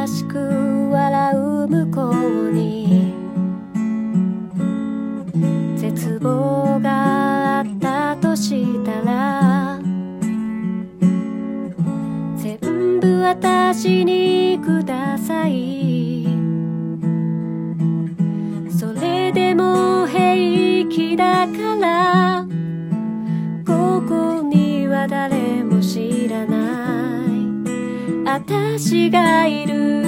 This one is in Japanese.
しく笑う向こうに絶望があったとしたら、全部私にください。それでも平気だから、ここには誰も知らない私がいる。